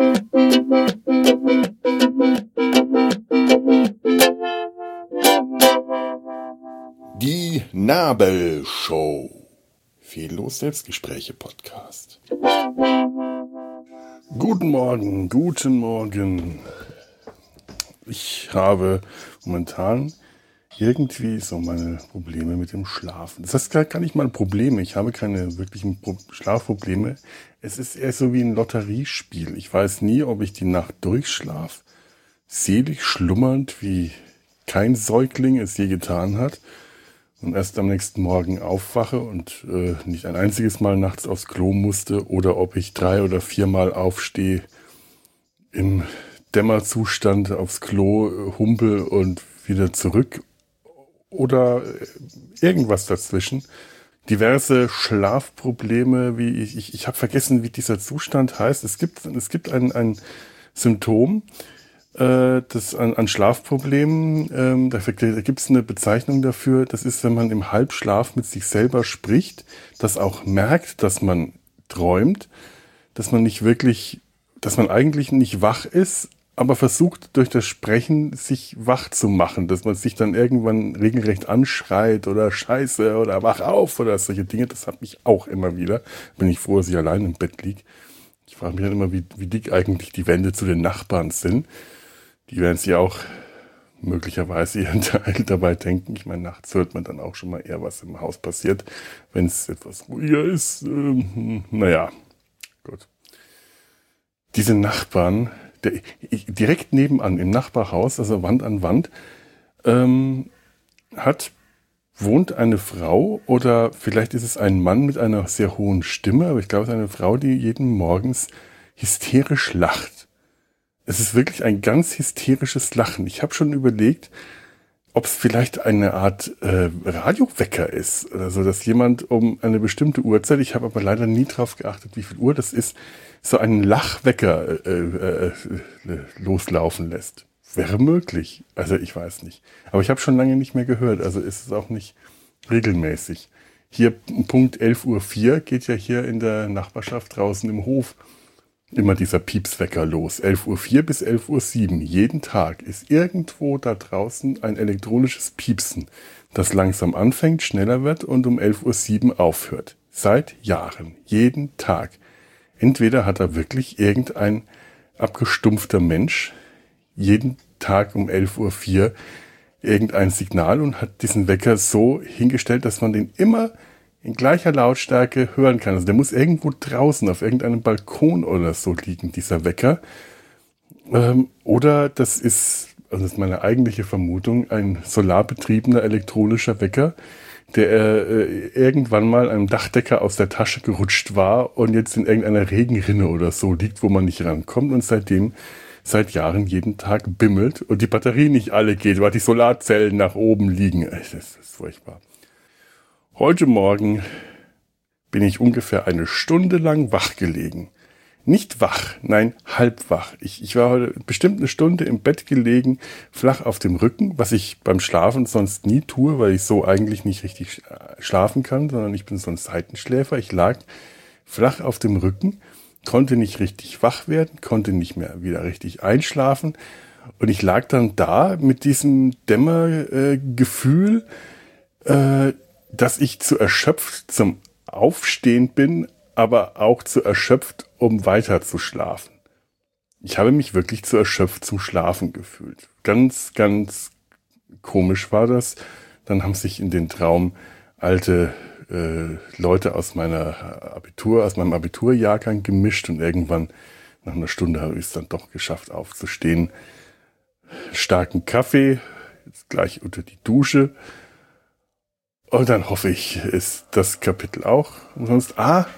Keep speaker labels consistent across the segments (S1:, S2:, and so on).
S1: Die Nabelshow. Fehllos Selbstgespräche-Podcast. Guten Morgen. Ich habe momentan irgendwie so meine Probleme mit dem Schlafen. Das heißt gar nicht mal Probleme. Ich habe keine wirklichen Schlafprobleme. Es ist eher so wie ein Lotteriespiel. Ich weiß nie, ob ich die Nacht durchschlafe, selig schlummernd, wie kein Säugling es je getan hat, und erst am nächsten Morgen aufwache und nicht ein einziges Mal nachts aufs Klo musste, oder ob ich 3 oder 4 Mal aufstehe, im Dämmerzustand aufs Klo humpel und wieder zurück, oder irgendwas dazwischen. Diverse Schlafprobleme, wie ich habe vergessen, wie dieser Zustand heißt. Es gibt ein Symptom, das an Schlafproblemen, da gibt es eine Bezeichnung dafür. Das ist, wenn man im Halbschlaf mit sich selber spricht, das auch merkt, dass man träumt, dass man eigentlich nicht wach ist, aber versucht durch das Sprechen sich wach zu machen, dass man sich dann irgendwann regelrecht anschreit oder Scheiße oder wach auf oder solche Dinge. Das hat mich auch immer wieder. Bin ich froh, dass ich allein im Bett liege. Ich frage mich dann immer, wie dick eigentlich die Wände zu den Nachbarn sind. Die werden sich auch möglicherweise ihren Teil dabei denken. Ich meine, nachts hört man dann auch schon mal eher, was im Haus passiert, wenn es etwas ruhiger ist. Naja, gut. Diese Nachbarn, direkt nebenan im Nachbarhaus, also Wand an Wand, wohnt eine Frau, oder vielleicht ist es ein Mann mit einer sehr hohen Stimme, aber ich glaube, es ist eine Frau, die jeden Morgens hysterisch lacht. Es ist wirklich ein ganz hysterisches Lachen. Ich habe schon überlegt, ob es vielleicht eine Art Radiowecker ist, oder so, dass jemand um eine bestimmte Uhrzeit, ich habe aber leider nie drauf geachtet, wie viel Uhr das ist, so einen Lachwecker loslaufen lässt. Wäre möglich. Also ich weiß nicht. Aber ich habe schon lange nicht mehr gehört. Also ist es auch nicht regelmäßig. Hier Punkt 11:04 Uhr geht ja hier in der Nachbarschaft draußen im Hof immer dieser Piepswecker los. 11:04 Uhr bis 11:07 Uhr. Jeden Tag ist irgendwo da draußen ein elektronisches Piepsen, das langsam anfängt, schneller wird und um 11:07 Uhr aufhört. Seit Jahren. Jeden Tag. Entweder hat da wirklich irgendein abgestumpfter Mensch jeden Tag um 11:04 Uhr irgendein Signal und hat diesen Wecker so hingestellt, dass man den immer in gleicher Lautstärke hören kann. Also der muss irgendwo draußen auf irgendeinem Balkon oder so liegen, dieser Wecker. Oder das ist meine eigentliche Vermutung, ein solarbetriebener elektronischer Wecker, der irgendwann mal einem Dachdecker aus der Tasche gerutscht war und jetzt in irgendeiner Regenrinne oder so liegt, wo man nicht rankommt und seitdem seit Jahren jeden Tag bimmelt und die Batterie nicht alle geht, weil die Solarzellen nach oben liegen. Das ist furchtbar. Heute Morgen bin ich ungefähr eine Stunde lang wach gelegen. Nicht wach, nein, halb wach. Ich war heute bestimmt eine Stunde im Bett gelegen, flach auf dem Rücken, was ich beim Schlafen sonst nie tue, weil ich so eigentlich nicht richtig schlafen kann, sondern ich bin so ein Seitenschläfer. Ich lag flach auf dem Rücken, konnte nicht richtig wach werden, konnte nicht mehr wieder richtig einschlafen. Und ich lag dann da mit diesem Dämmergefühl, dass ich zu erschöpft zum Aufstehen bin, aber auch zu erschöpft, um weiter zu schlafen. Ich habe mich wirklich zu erschöpft zum Schlafen gefühlt. Ganz, ganz komisch war das. Dann haben sich in den Traum alte Leute aus meinem Abiturjahrgang gemischt und irgendwann nach einer Stunde habe ich es dann doch geschafft aufzustehen. Starken Kaffee, jetzt gleich unter die Dusche. Und dann hoffe ich, ist das Kapitel auch umsonst.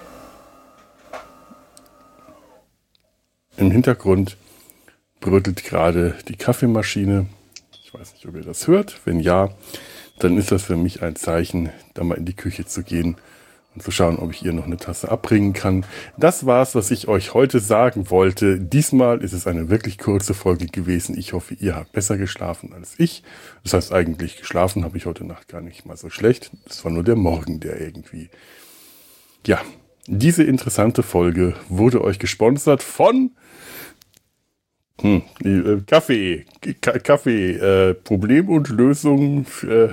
S1: Im Hintergrund brötelt gerade die Kaffeemaschine. Ich weiß nicht, ob ihr das hört. Wenn ja, dann ist das für mich ein Zeichen, da mal in die Küche zu gehen und zu schauen, ob ich ihr noch eine Tasse abbringen kann. Das war's, was ich euch heute sagen wollte. Diesmal ist es eine wirklich kurze Folge gewesen. Ich hoffe, ihr habt besser geschlafen als ich. Das heißt, eigentlich geschlafen habe ich heute Nacht gar nicht mal so schlecht. Es war nur der Morgen, der irgendwie... Ja, diese interessante Folge wurde euch gesponsert von Kaffee. Problem und Lösung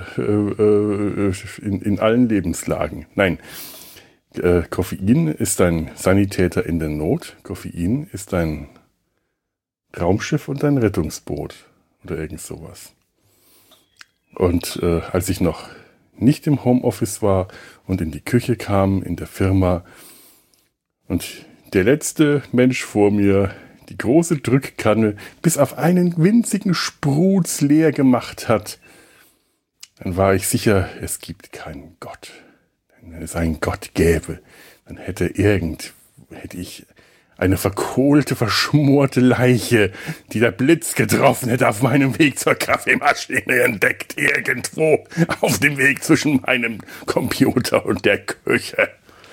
S1: in allen Lebenslagen. Nein, Koffein ist ein Sanitäter in der Not. Koffein ist ein Raumschiff und ein Rettungsboot oder irgend sowas. Und als ich noch nicht im Homeoffice war und in die Küche kam, in der Firma, und der letzte Mensch vor mir die große Drückkanne bis auf einen winzigen Spruz leer gemacht hat, dann war ich sicher, es gibt keinen Gott. Wenn es einen Gott gäbe, dann hätte ich eine verkohlte, verschmorte Leiche, die der Blitz getroffen hätte, auf meinem Weg zur Kaffeemaschine entdeckt, irgendwo auf dem Weg zwischen meinem Computer und der Küche.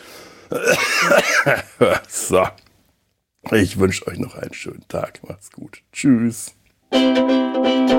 S1: So, ich wünsche euch noch einen schönen Tag. Macht's gut. Tschüss.